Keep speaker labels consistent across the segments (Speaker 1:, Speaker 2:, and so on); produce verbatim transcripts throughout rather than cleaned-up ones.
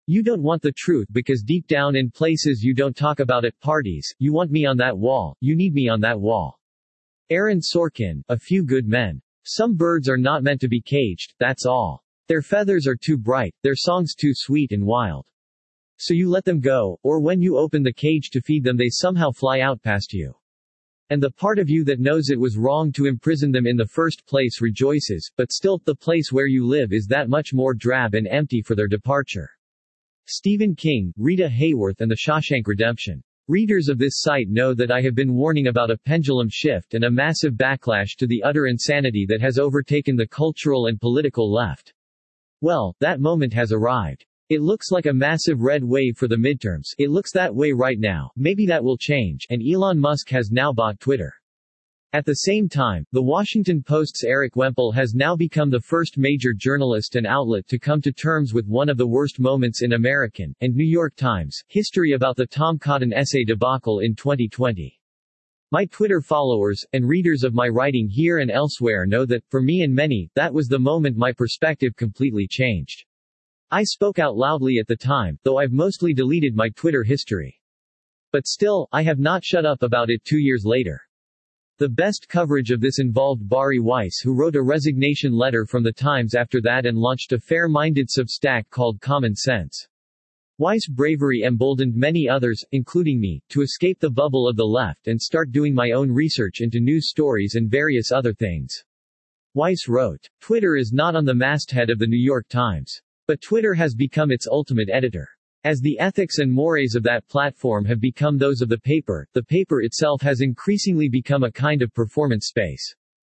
Speaker 1: You don't want the truth because deep down in places you don't talk about at parties, you want me on that wall, you need me on that wall. Aaron Sorkin, A Few Good Men. Some birds are not meant to be caged, that's all. Their feathers are too bright, their songs too sweet and wild. So you let them go, or when you open the cage to feed them they somehow fly out past you. And the part of you that knows it was wrong to imprison them in the first place rejoices, but still, the place where you live is that much more drab and empty for their departure. Stephen King, Rita Hayworth and The Shawshank Redemption. Readers of this site know that I have been warning about a pendulum shift and a massive backlash to the utter insanity that has overtaken the cultural and political left. Well, that moment has arrived. It looks like a massive red wave for the midterms. It looks that way right now. Maybe that will change, and Elon Musk has now bought Twitter. At the same time, The Washington Post's Eric Wemple has now become the first major journalist and outlet to come to terms with one of the worst moments in American, and New York Times, history about the Tom Cotton essay debacle in twenty twenty. My Twitter followers, and readers of my writing here and elsewhere know that, for me and many, that was the moment my perspective completely changed. I spoke out loudly at the time, though I've mostly deleted my Twitter history. But still, I have not shut up about it two years later. The best coverage of this involved Bari Weiss, who wrote a resignation letter from the Times after that and launched a fair-minded Substack called Common Sense. Weiss' bravery emboldened many others, including me, to escape the bubble of the left and start doing my own research into news stories and various other things. Weiss wrote, "Twitter is not on the masthead of the New York Times. But Twitter has become its ultimate editor. As the ethics and mores of that platform have become those of the paper, the paper itself has increasingly become a kind of performance space.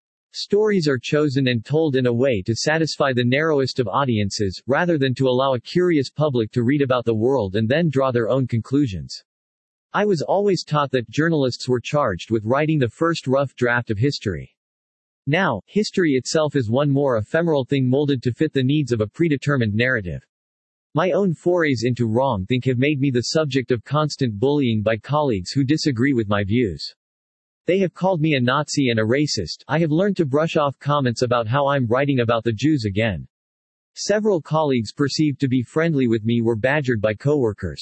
Speaker 1: Stories are chosen and told in a way to satisfy the narrowest of audiences, rather than to allow a curious public to read about the world and then draw their own conclusions. I was always taught that journalists were charged with writing the first rough draft of history. Now, history itself is one more ephemeral thing molded to fit the needs of a predetermined narrative. My own forays into wrong-think have made me the subject of constant bullying by colleagues who disagree with my views. They have called me a Nazi and a racist. I have learned to brush off comments about how I'm writing about the Jews again. Several colleagues perceived to be friendly with me were badgered by coworkers.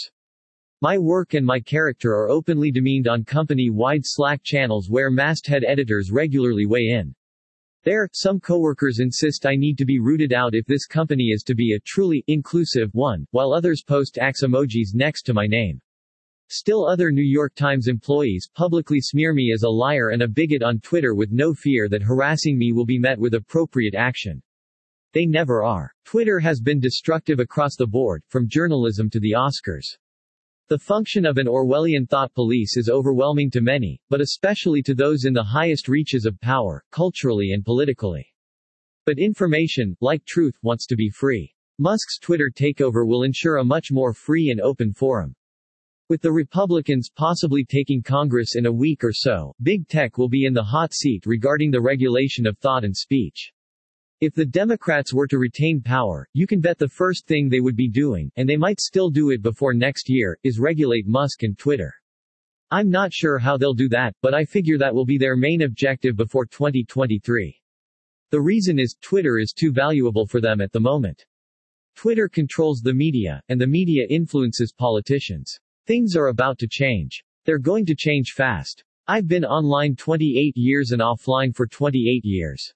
Speaker 1: My work and my character are openly demeaned on company-wide Slack channels where masthead editors regularly weigh in. There, some coworkers insist I need to be rooted out if this company is to be a truly inclusive one, while others post axe emojis next to my name. Still other New York Times employees publicly smear me as a liar and a bigot on Twitter with no fear that harassing me will be met with appropriate action. They never are. Twitter has been destructive across the board, from journalism to the Oscars. The function of an Orwellian thought police is overwhelming to many, but especially to those in the highest reaches of power, culturally and politically. But information, like truth, wants to be free. Musk's Twitter takeover will ensure a much more free and open forum. With the Republicans possibly taking Congress in a week or so, Big Tech will be in the hot seat regarding the regulation of thought and speech. If the Democrats were to retain power, you can bet the first thing they would be doing, and they might still do it before next year, is regulate Musk and Twitter. I'm not sure how they'll do that, but I figure that will be their main objective before twenty twenty-three. The reason is, Twitter is too valuable for them at the moment. Twitter controls the media, and the media influences politicians. Things are about to change. They're going to change fast. I've been online twenty-eight years and offline for twenty-eight years.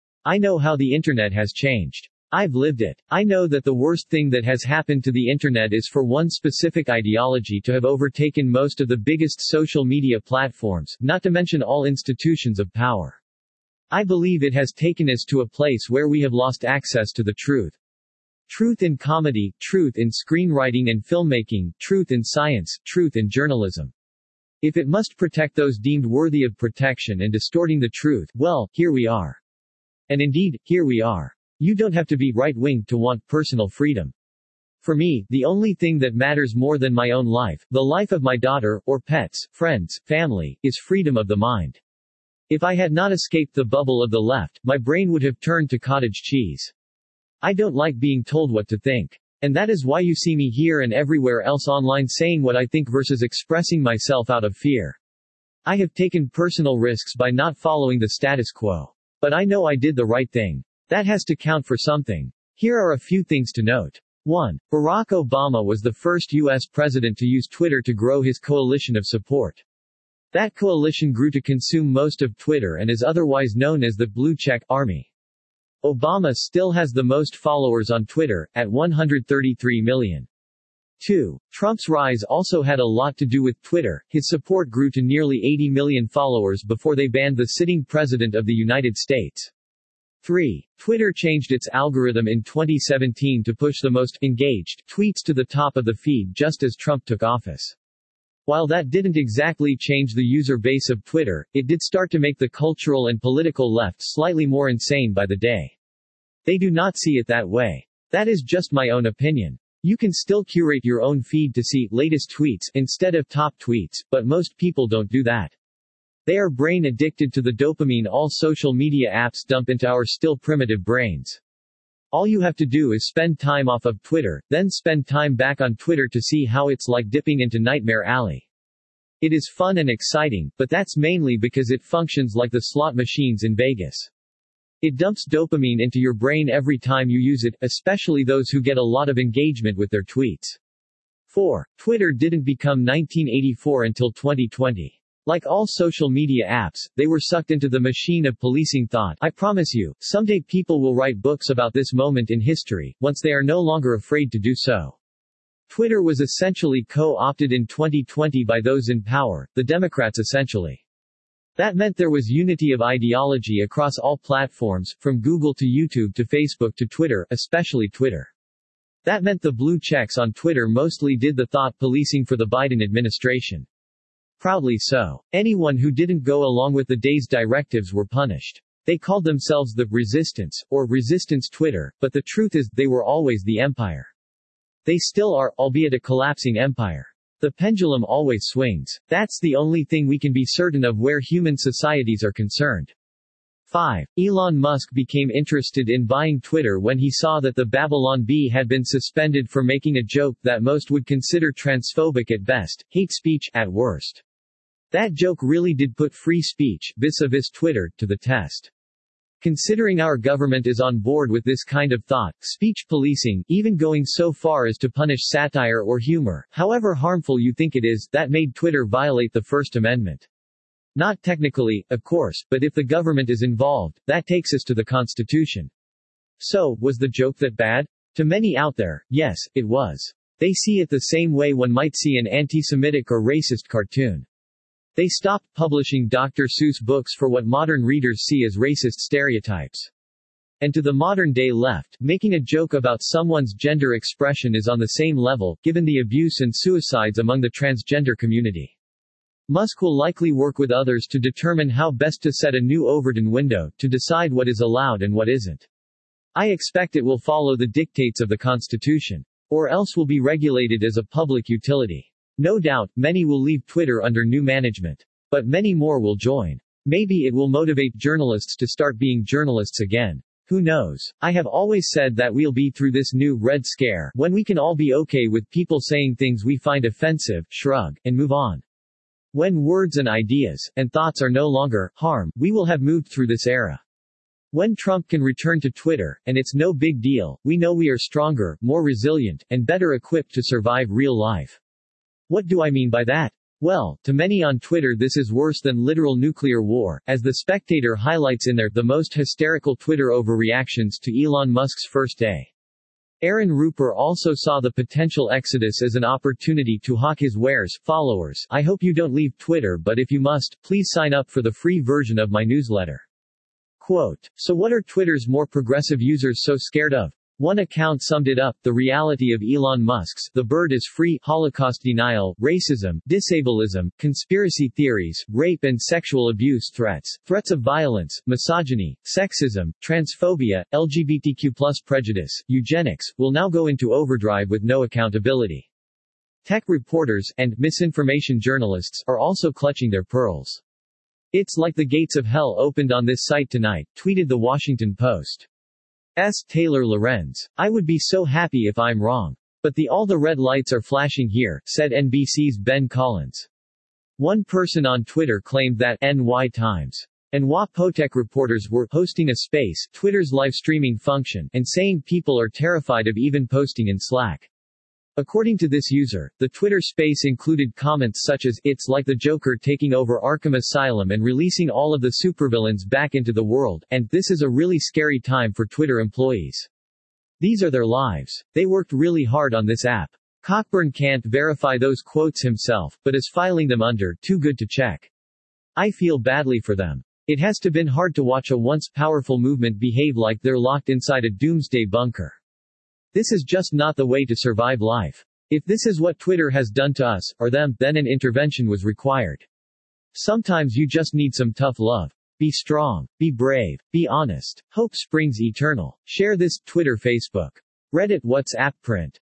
Speaker 1: I know how the internet has changed. I've lived it. I know that the worst thing that has happened to the internet is for one specific ideology to have overtaken most of the biggest social media platforms, not to mention all institutions of power. I believe it has taken us to a place where we have lost access to the truth. Truth in comedy, truth in screenwriting and filmmaking, truth in science, truth in journalism. If it must protect those deemed worthy of protection and distorting the truth, well, here we are. And indeed, here we are. You don't have to be right-winged to want personal freedom. For me, the only thing that matters more than my own life, the life of my daughter, or pets, friends, family, is freedom of the mind. If I had not escaped the bubble of the left, my brain would have turned to cottage cheese. I don't like being told what to think. And that is why you see me here and everywhere else online saying what I think versus expressing myself out of fear. I have taken personal risks by not following the status quo. But I know I did the right thing. That has to count for something. Here are a few things to note. one. Barack Obama was the first U S president to use Twitter to grow his coalition of support. That coalition grew to consume most of Twitter and is otherwise known as the Blue Check Army. Obama still has the most followers on Twitter, at one hundred thirty-three million. two. Trump's rise also had a lot to do with Twitter. His support grew to nearly eighty million followers before they banned the sitting president of the United States. three. Twitter changed its algorithm in twenty seventeen to push the most engaged tweets to the top of the feed just as Trump took office. While that didn't exactly change the user base of Twitter, it did start to make the cultural and political left slightly more insane by the day. They do not see it that way. That is just my own opinion. You can still curate your own feed to see latest tweets instead of top tweets, but most people don't do that. They are brain addicted to the dopamine all social media apps dump into our still primitive brains. All you have to do is spend time off of Twitter, then spend time back on Twitter to see how it's like dipping into Nightmare Alley. It is fun and exciting, but that's mainly because it functions like the slot machines in Vegas. It dumps dopamine into your brain every time you use it, especially those who get a lot of engagement with their tweets. four. Twitter didn't become nineteen eighty-four until twenty twenty. Like all social media apps, they were sucked into the machine of policing thought. I promise you, someday people will write books about this moment in history, once they are no longer afraid to do so. Twitter was essentially co-opted in twenty twenty by those in power, the Democrats essentially. That meant there was unity of ideology across all platforms, from Google to YouTube to Facebook to Twitter, especially Twitter. That meant the blue checks on Twitter mostly did the thought policing for the Biden administration. Proudly so. Anyone who didn't go along with the day's directives were punished. They called themselves the Resistance, or Resistance Twitter, but the truth is, they were always the empire. They still are, albeit a collapsing empire. The pendulum always swings. That's the only thing we can be certain of where human societies are concerned. five. Elon Musk became interested in buying Twitter when he saw that the Babylon Bee had been suspended for making a joke that most would consider transphobic at best, hate speech at worst. That joke really did put free speech, vis-a-vis Twitter, to the test. Considering our government is on board with this kind of thought, speech policing, even going so far as to punish satire or humor, however harmful you think it is, that made Twitter violate the First Amendment. Not technically, of course, but if the government is involved, that takes us to the Constitution. So, was the joke that bad? To many out there, yes, it was. They see it the same way one might see an anti-Semitic or racist cartoon. They stopped publishing Doctor Seuss books for what modern readers see as racist stereotypes. And to the modern-day left, making a joke about someone's gender expression is on the same level, given the abuse and suicides among the transgender community. Musk will likely work with others to determine how best to set a new Overton window, to decide what is allowed and what isn't. I expect it will follow the dictates of the Constitution. Or else will be regulated as a public utility. No doubt, many will leave Twitter under new management. But many more will join. Maybe it will motivate journalists to start being journalists again. Who knows? I have always said that we'll be through this new Red Scare, when we can all be okay with people saying things we find offensive, shrug, and move on. When words and ideas, and thoughts are no longer harm, we will have moved through this era. When Trump can return to Twitter, and it's no big deal, we know we are stronger, more resilient, and better equipped to survive real life. What do I mean by that? Well, to many on Twitter this is worse than literal nuclear war, as The Spectator highlights in their the most hysterical Twitter overreactions to Elon Musk's first day. Aaron Rupert also saw the potential exodus as an opportunity to hawk his wares. Followers, I hope you don't leave Twitter, but if you must, please sign up for the free version of my newsletter. Quote, so what are Twitter's more progressive users so scared of? One account summed it up, the reality of Elon Musk's "the bird is free" Holocaust denial, racism, disableism, conspiracy theories, rape and sexual abuse threats, threats of violence, misogyny, sexism, transphobia, L G B T Q plus prejudice, eugenics, will now go into overdrive with no accountability. Tech reporters, and misinformation journalists, are also clutching their pearls. It's like the gates of hell opened on this site tonight, tweeted the Washington Post. S. Taylor Lorenz. I would be so happy if I'm wrong. But the all the red lights are flashing here, said N B C's Ben Collins. One person on Twitter claimed that N Y Times And Wapotec reporters were hosting a space, Twitter's live streaming function, and saying people are terrified of even posting in Slack. According to this user, the Twitter space included comments such as, "It's like the Joker taking over Arkham Asylum and releasing all of the supervillains back into the world," and "This is a really scary time for Twitter employees. These are their lives. They worked really hard on this app." Cockburn can't verify those quotes himself, but is filing them under too good to check. "I feel badly for them. It has to been hard to watch a once powerful movement behave like they're locked inside a doomsday bunker. This is just not the way to survive life. If this is what Twitter has done to us, or them, then an intervention was required. Sometimes you just need some tough love. Be strong. Be brave. Be honest. Hope springs eternal." Share this, Twitter, Facebook. Reddit, WhatsApp, print.